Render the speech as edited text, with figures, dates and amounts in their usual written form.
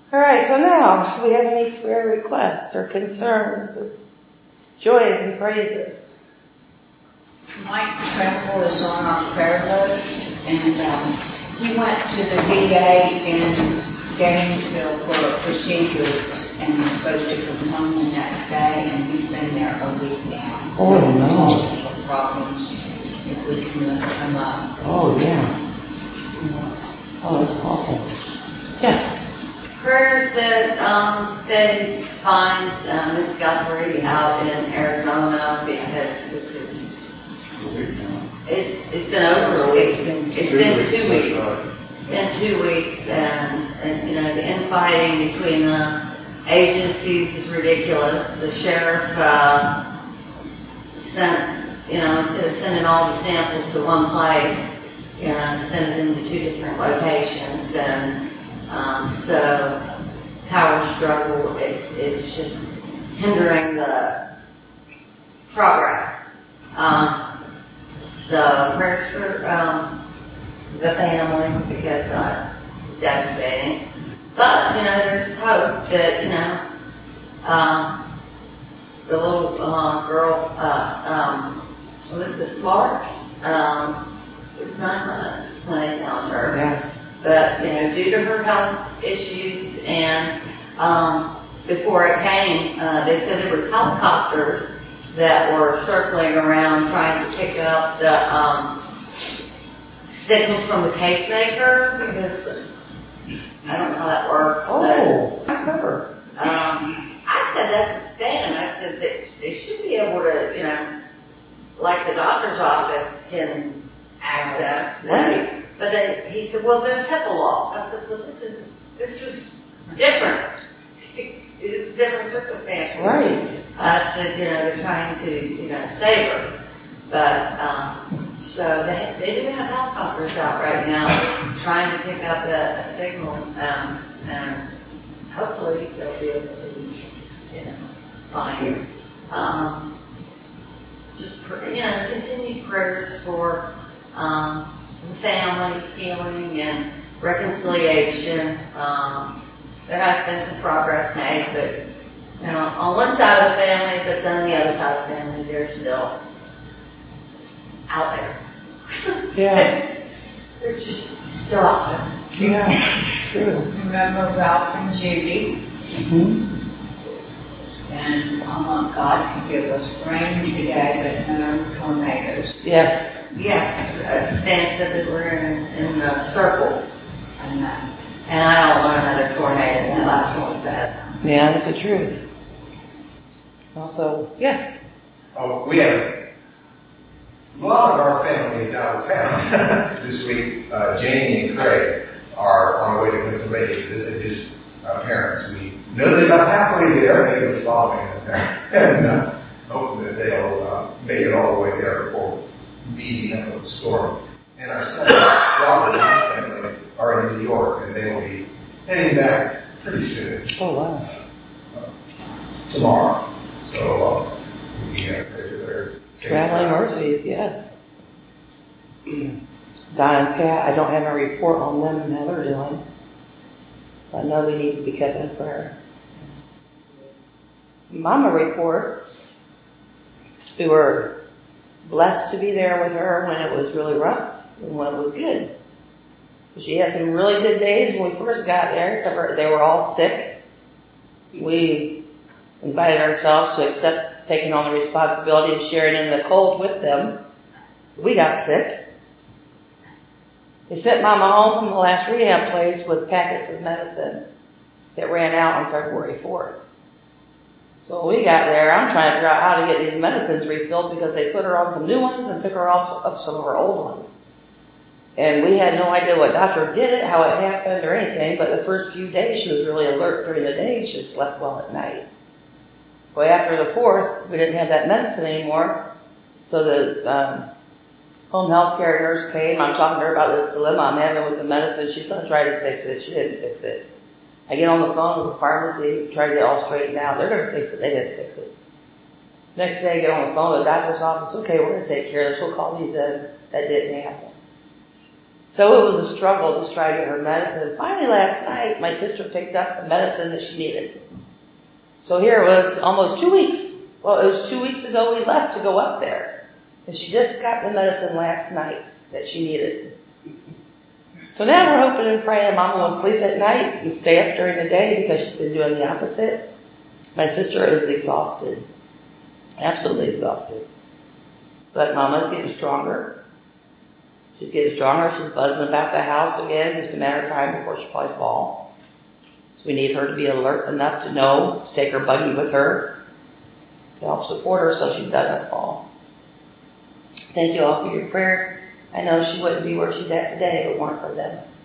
All right, so now, do we have any prayer requests or concerns or joys and praises? Mike Tremble is on our prayer list, and he went to the VA in Gainesville for a procedure and was supposed to come home the next day, and he's been there a week now. Oh, no. Multiple problems, if we can lift him up. Oh, yeah. Oh, that's awful. Yeah. Prayers that they find Miss Guthrie out in Arizona, because this is it's been over a week. It's been 2 weeks. It's been 2 weeks, and you know, the infighting between the agencies is ridiculous. The sheriff sent, you know, instead of sending all the samples to one place, you know, sent them to 2 different locations, and so power struggle, it's just hindering the progress. So prayers for the family, because it's devastating. But, you know, there's hope that, you know, the little girl, Elizabeth Smart, it was 9 months when they found her. Yeah. But, you know, due to her health issues and before it came, they said there were helicopters that were circling around trying to pick up the signals from the pacemaker, because I don't know how that works. Oh, I remember. I said that's a scan. I said they should be able to, you know, like the doctor's office can access. Right. But he said, well, there's HIPAA laws. I said, well, this is different. It's different circumstances. Right. I said, you know, they're trying to, you know, save her. But, so they do have helicopters out right now trying to pick up a signal, and hopefully they'll be able to, you know, find her. Just, you know, continued prayers for, the family, healing, and reconciliation. There has been some progress made, but, you know, on one side of the family, but then the other side of the family, they're still out there. Yeah. They're just still out there. Yeah, true. Remember Ralph and Judy? Mm-hmm. And I want God to give us rain today, but no tornadoes. Yes. Yes, Stan said that we're in the circle. And I don't want another tornado. That last one was bad. Yeah, that's the truth. Also, yes. Oh, we have a lot of our family is out of town this week. Jamie and Craig are on the way to Pennsylvania to visit his parents. We know they're about halfway there. They were following them, and hope that they'll make it all the way there before meeting up with the storm. And our son Robert and his family are in New York, and they will be heading back pretty soon. Oh, wow. Tomorrow. So we pray for their safe Traveling travels. mercies, yes. Di and Pat, I don't have a report on them and how they're doing. I know we need to be kept in prayer. Mama report. We were blessed to be there with her when it was really rough and when it was good. She had some really good days when we first got there, except for they were all sick. We invited ourselves to accept taking on the responsibility of sharing in the cold with them. We got sick. They sent Mama home from the last rehab place with packets of medicine that ran out on February 4th. So when we got there, I'm trying to figure out how to get these medicines refilled because they put her on some new ones and took her off some of her old ones. And we had no idea what doctor did it, how it happened or anything, but the first few days she was really alert during the day. She just slept well at night. Well, after the 4th, we didn't have that medicine anymore. So the home health care nurse came. I'm talking to her about this dilemma I'm having with the medicine. She's going to try to fix it. She didn't fix it. I get on the phone with the pharmacy, try to get it all straightened out. They're going to fix it. They didn't fix it. Next day I get on the phone with the doctor's office. Okay, we're going to take care of this. We'll call these in. That didn't happen. So it was a struggle to try to get her medicine. Finally last night, my sister picked up the medicine that she needed. So here it was almost 2 weeks. Well, it was 2 weeks ago we left to go up there. And she just got the medicine last night that she needed. So now we're hoping and praying Mama will sleep at night and stay up during the day because she's been doing the opposite. My sister is exhausted. Absolutely exhausted. But Mama's getting stronger. She's getting stronger. She's buzzing about the house again. Just a matter of time before she'll probably fall. So we need her to be alert enough to know to take her buggy with her to help support her so she doesn't fall. Thank you all for your prayers. I know she wouldn't be where she's at today if it weren't for them.